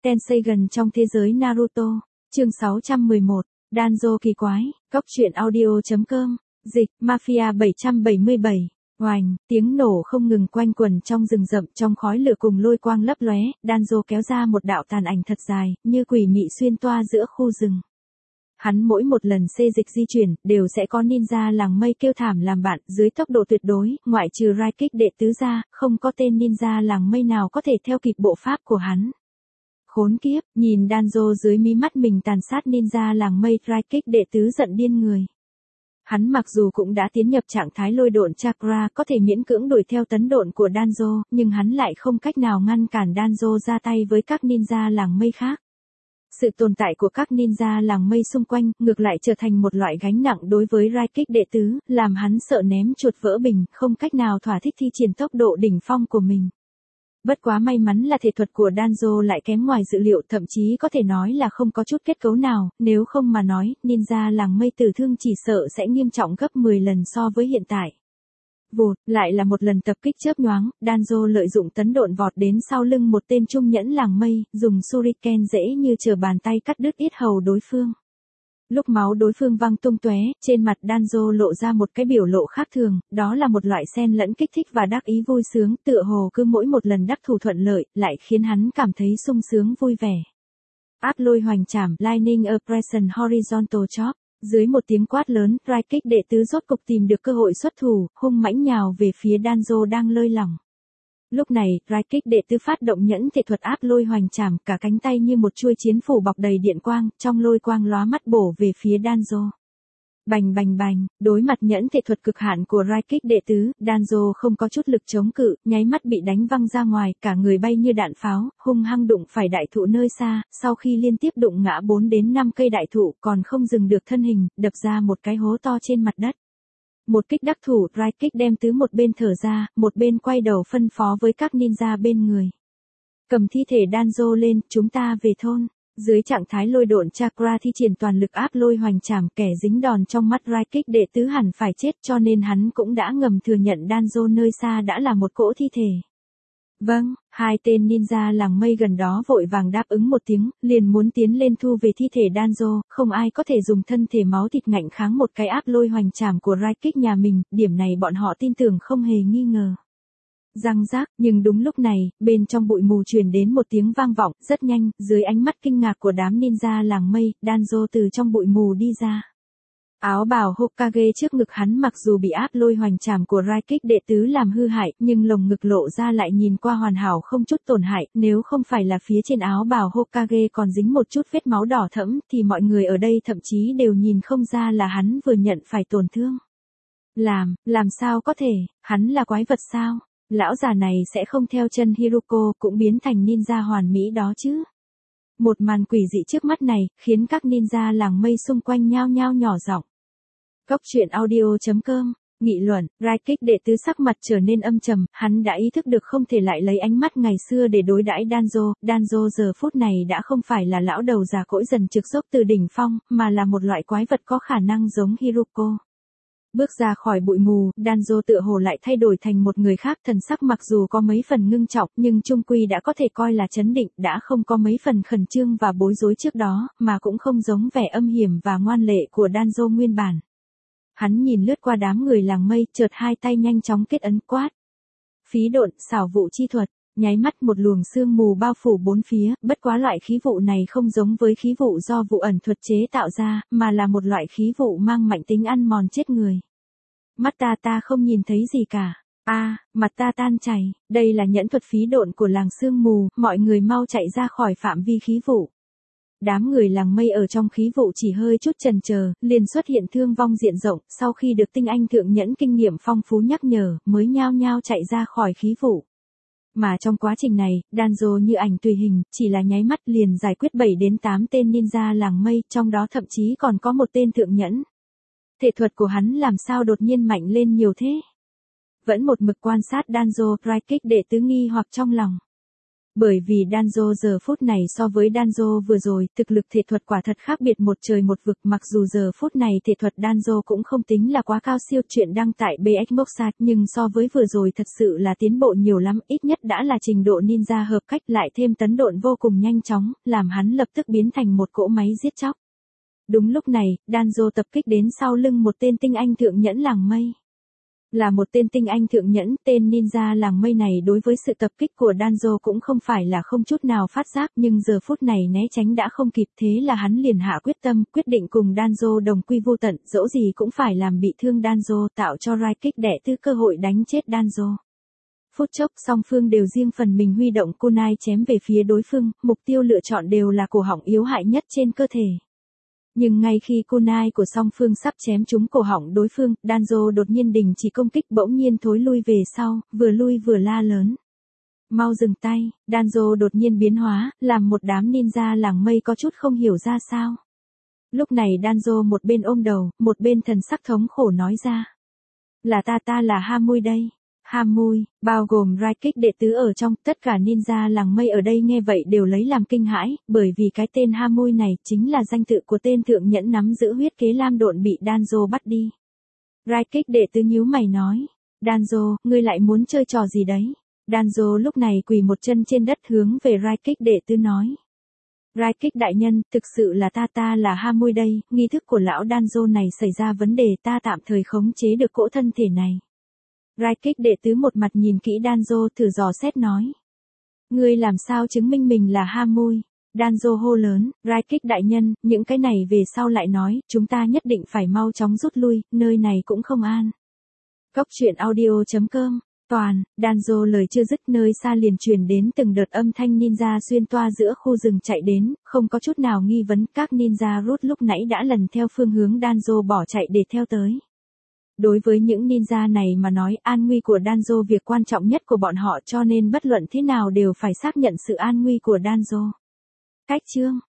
Tenseigan trong thế giới Naruto, chương 611, Danzo kỳ quái, Cóc truyện audio.com, dịch, Mafia 777, oành, tiếng nổ không ngừng quanh quẩn trong rừng rậm trong khói lửa cùng lôi quang lấp lóe, Danzo kéo ra một đạo tàn ảnh thật dài, như quỷ mị xuyên toa giữa khu rừng. Hắn mỗi một lần xê dịch di chuyển, đều sẽ có ninja làng mây kêu thảm làm bạn, dưới tốc độ tuyệt đối, ngoại trừ Raikage đệ tứ ra, không có tên ninja làng mây nào có thể theo kịp bộ pháp của hắn. Khốn kiếp, nhìn Danzo dưới mí mắt mình tàn sát ninja làng mây, Raikage đệ tứ giận điên người. Hắn mặc dù cũng đã tiến nhập trạng thái lôi độn chakra có thể miễn cưỡng đuổi theo tấn độn của Danzo, nhưng hắn lại không cách nào ngăn cản Danzo ra tay với các ninja làng mây khác. Sự tồn tại của các ninja làng mây xung quanh, ngược lại trở thành một loại gánh nặng đối với Raikage đệ tứ, làm hắn sợ ném chuột vỡ bình, không cách nào thỏa thích thi triển tốc độ đỉnh phong của mình. Bất quá may mắn là thể thuật của Danzo lại kém ngoài dự liệu, thậm chí có thể nói là không có chút kết cấu nào, nếu không mà nói, ninja làng mây tử thương chỉ sợ sẽ nghiêm trọng gấp 10 lần so với hiện tại. Vụt, lại là một lần tập kích chớp nhoáng, Danzo lợi dụng tấn độn vọt đến sau lưng một tên trung nhẫn làng mây, dùng shuriken dễ như trở bàn tay cắt đứt yết hầu đối phương. Lúc máu đối phương văng tung tóe, trên mặt Danzo lộ ra một cái biểu lộ khác thường, đó là một loại xen lẫn kích thích và đắc ý vui sướng, tựa hồ cứ mỗi một lần đắc thủ thuận lợi, lại khiến hắn cảm thấy sung sướng vui vẻ. Áp lôi hoành trảm, Lightning Oppression Horizontal Chop. Dưới một tiếng quát lớn, Raikage đệ tứ rốt cục tìm được cơ hội xuất thủ, hung mãnh nhào về phía Danzo đang lơi lỏng. Lúc này, Raikage đệ tứ phát động nhẫn thể thuật áp lôi hoành trảm, cả cánh tay như một chuôi chiến phủ bọc đầy điện quang, trong lôi quang lóa mắt bổ về phía Danzo. Bành bành bành, đối mặt nhẫn thể thuật cực hạn của Raikage đệ tứ, Danzo không có chút lực chống cự, nháy mắt bị đánh văng ra ngoài, cả người bay như đạn pháo, hung hăng đụng phải đại thụ nơi xa, sau khi liên tiếp đụng ngã 4 đến 5 cây đại thụ, còn không dừng được thân hình, đập ra một cái hố to trên mặt đất. Một kích đắc thủ, Raikage đem tứ một bên thở ra, một bên quay đầu phân phó với các ninja bên người. Cầm thi thể Danzo lên, chúng ta về thôn. Dưới trạng thái lôi độn chakra thi triển toàn lực áp lôi hoành trảm, kẻ dính đòn trong mắt Raikage đệ tứ hẳn phải chết, cho nên hắn cũng đã ngầm thừa nhận Danzo nơi xa đã là một cỗ thi thể. Vâng, hai tên ninja làng mây gần đó vội vàng đáp ứng một tiếng, liền muốn tiến lên thu về thi thể Danzo, không ai có thể dùng thân thể máu thịt ngạnh kháng một cái áp lôi hoành trảm của Raikage nhà mình, điểm này bọn họ tin tưởng không hề nghi ngờ. Răng rác, nhưng đúng lúc này, bên trong bụi mù truyền đến một tiếng vang vọng, rất nhanh, dưới ánh mắt kinh ngạc của đám ninja làng mây, Danzo từ trong bụi mù đi ra. Áo bào Hokage trước ngực hắn mặc dù bị áp lôi hoành trảm của Raikage đệ tứ làm hư hại, nhưng lồng ngực lộ ra lại nhìn qua hoàn hảo không chút tổn hại, nếu không phải là phía trên áo bào Hokage còn dính một chút vết máu đỏ thẫm, thì mọi người ở đây thậm chí đều nhìn không ra là hắn vừa nhận phải tổn thương. Làm sao có thể, hắn là quái vật sao? Lão già này sẽ không theo chân Hiruko cũng biến thành ninja hoàn mỹ đó chứ. Một màn quỷ dị trước mắt này, khiến các ninja làng mây xung quanh nhao nhao nhỏ giọng. Cóc truyện audio.com, nghị luận, Raikage đệ tứ sắc mặt trở nên âm trầm, hắn đã ý thức được không thể lại lấy ánh mắt ngày xưa để đối đãi Danzo giờ phút này đã không phải là lão đầu già cỗi dần trực dốc từ đỉnh phong, mà là một loại quái vật có khả năng giống Hiruko. Bước ra khỏi bụi mù, Danzo tựa hồ lại thay đổi thành một người khác, thần sắc mặc dù có mấy phần ngưng trọng, nhưng chung quy đã có thể coi là trấn định, đã không có mấy phần khẩn trương và bối rối trước đó, mà cũng không giống vẻ âm hiểm và ngoan lệ của Danzo nguyên bản. Hắn nhìn lướt qua đám người làng mây, chợt hai tay nhanh chóng kết ấn quát. Phí độn, xảo vụ chi thuật, nháy mắt một luồng sương mù bao phủ bốn phía, bất quá loại khí vụ này không giống với khí vụ do vụ ẩn thuật chế tạo ra, mà là một loại khí vụ mang mạnh tính ăn mòn chết người. Mắt ta không nhìn thấy gì cả. Mặt ta tan chảy, đây là nhẫn thuật phí độn của làng sương mù, mọi người mau chạy ra khỏi phạm vi khí vụ. Đám người làng mây ở trong khí vụ chỉ hơi chút chần chờ, liền xuất hiện thương vong diện rộng, sau khi được tinh anh thượng nhẫn kinh nghiệm phong phú nhắc nhở, mới nhao nhao chạy ra khỏi khí vụ. Mà trong quá trình này, Danzo như ảnh tùy hình, chỉ là nháy mắt liền giải quyết 7 đến 8 tên ninja làng mây, trong đó thậm chí còn có một tên thượng nhẫn. Thể thuật của hắn làm sao đột nhiên mạnh lên nhiều thế? Vẫn một mực quan sát Danzo, Raikage đệ tứ nghi hoặc trong lòng. Bởi vì Danzo giờ phút này so với Danzo vừa rồi, thực lực thể thuật quả thật khác biệt một trời một vực, mặc dù giờ phút này thể thuật Danzo cũng không tính là quá cao siêu. Chuyện đăng tại BX Moxa, nhưng so với vừa rồi thật sự là tiến bộ nhiều lắm, ít nhất đã là trình độ ninja hợp cách, lại thêm tấn độn vô cùng nhanh chóng, làm hắn lập tức biến thành một cỗ máy giết chóc. Đúng lúc này, Danzo tập kích đến sau lưng một tên tinh anh thượng nhẫn làng mây. Là một tên tinh anh thượng nhẫn, tên ninja làng mây này đối với sự tập kích của Danzo cũng không phải là không chút nào phát giác, nhưng giờ phút này né tránh đã không kịp, thế là hắn liền hạ quyết tâm, quyết định cùng Danzo đồng quy vô tận, dẫu gì cũng phải làm bị thương Danzo, tạo cho Raikik đẻ tư cơ hội đánh chết Danzo. Phút chốc song phương đều riêng phần mình huy động kunai chém về phía đối phương, mục tiêu lựa chọn đều là cổ họng yếu hại nhất trên cơ thể. Nhưng ngay khi kunai của song phương sắp chém trúng cổ họng đối phương, Danzo đột nhiên đình chỉ công kích, bỗng nhiên thối lui về sau, vừa lui vừa la lớn. Mau dừng tay, Danzo đột nhiên biến hóa, làm một đám ninja làng mây có chút không hiểu ra sao. Lúc này Danzo một bên ôm đầu, một bên thần sắc thống khổ nói ra. Là ta là Hamui đây. Hamui, bao gồm Raikik đệ tứ ở trong, tất cả ninja làng mây ở đây nghe vậy đều lấy làm kinh hãi, bởi vì cái tên Hamui này chính là danh tự của tên thượng nhẫn nắm giữ huyết kế lam độn bị Danzo bắt đi. Raikik đệ tứ nhíu mày nói, Danzo, ngươi lại muốn chơi trò gì đấy? Danzo lúc này quỳ một chân trên đất hướng về Raikik đệ tứ nói. Raikik đại nhân, thực sự là ta là Hamui đây, nghi thức của lão Danzo này xảy ra vấn đề, ta tạm thời khống chế được cỗ thân thể này. Raikik đệ tứ một mặt nhìn kỹ Danzo thử dò xét nói. Ngươi làm sao chứng minh mình là Hamui? Danzo hô lớn, Raikik đại nhân, những cái này về sau lại nói, chúng ta nhất định phải mau chóng rút lui, nơi này cũng không an. Cốc truyện audio.com, toàn, Danzo lời chưa dứt, nơi xa liền truyền đến từng đợt âm thanh ninja xuyên toa giữa khu rừng chạy đến, không có chút nào nghi vấn, các ninja rút lúc nãy đã lần theo phương hướng Danzo bỏ chạy để theo tới. Đối với những ninja này mà nói, an nguy của Danzo việc quan trọng nhất của bọn họ, cho nên bất luận thế nào đều phải xác nhận sự an nguy của Danzo. Cách chương